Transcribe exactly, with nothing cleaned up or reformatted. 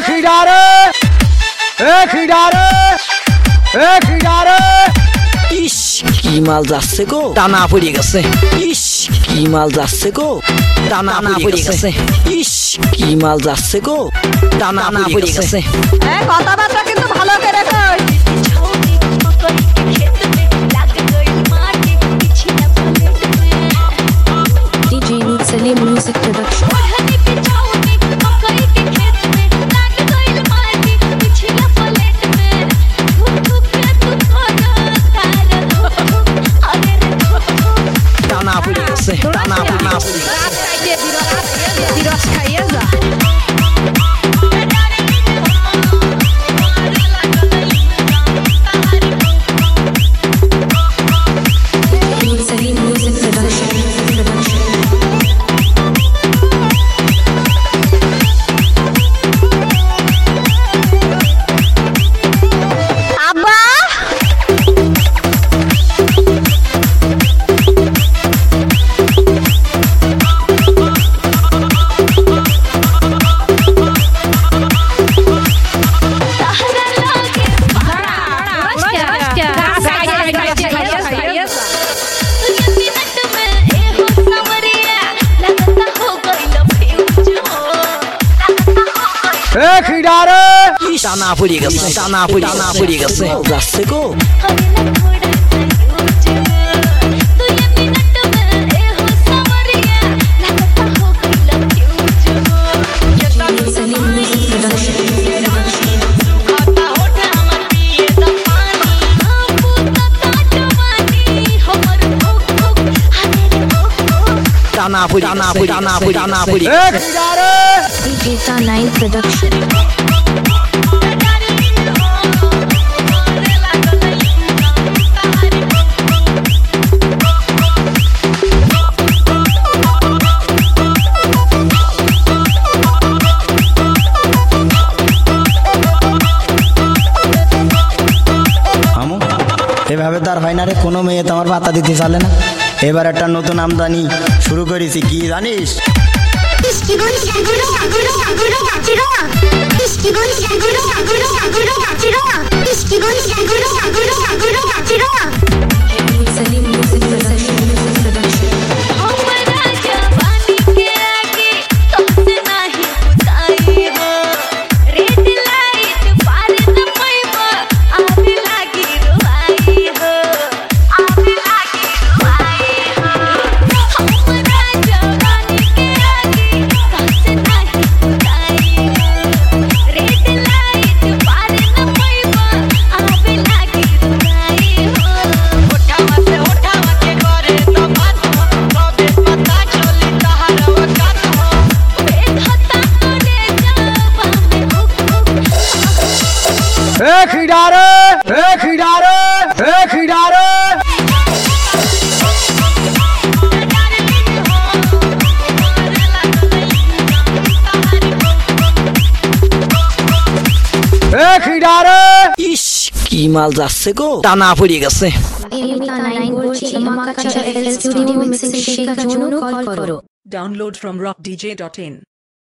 খিডারে এ খিডারে এ খিডারে ইস কি মাল যাচ্ছে গো টানা পড়ে গেছে ইস কি মাল যাচ্ছে গো টানা পড়ে গেছে ইস কি মাল যাচ্ছে গো টানা পড়ে গেছে এ কথাবার্তা কিন্তু ভালো করে কই डीजे सलीम म्यूजिक प्रोडक्शन টানা পড়ে গেছে টানা টানা পড়ে দিরস খাইয়া যা सलीम म्यूजिक प्रोडक्शन এ খিডারে টানা পড়ে গেছে টানা পড়ে টানা পড়ে গেছে যাচ্ছে গো सलीम म्यूजिक प्रोडक्शन টানা পড়ে টানা পড়ে টানা পড়ে টানা পড়ে এ খিডারে डीजे नाइन प्रोडक्शन আমু এভাবে তো আর হয় না রে কোনো মেয়ে তোমার পাতা দিতে চালে না এবার একটা নতুন আমদানি শুরু করেছি কি জানিস सलीम म्यूजिक प्रोडक्शन এ খিডারে এ খিডারে এ খিডারে এ খিডারে ইস কি মাল যাচ্ছে গো টানা পড়ে গেছে नाइन বলছি আমাকা এফএল স্টুডিও মিক্সিং শেখার জন্য কল করো Download from rock d j dot in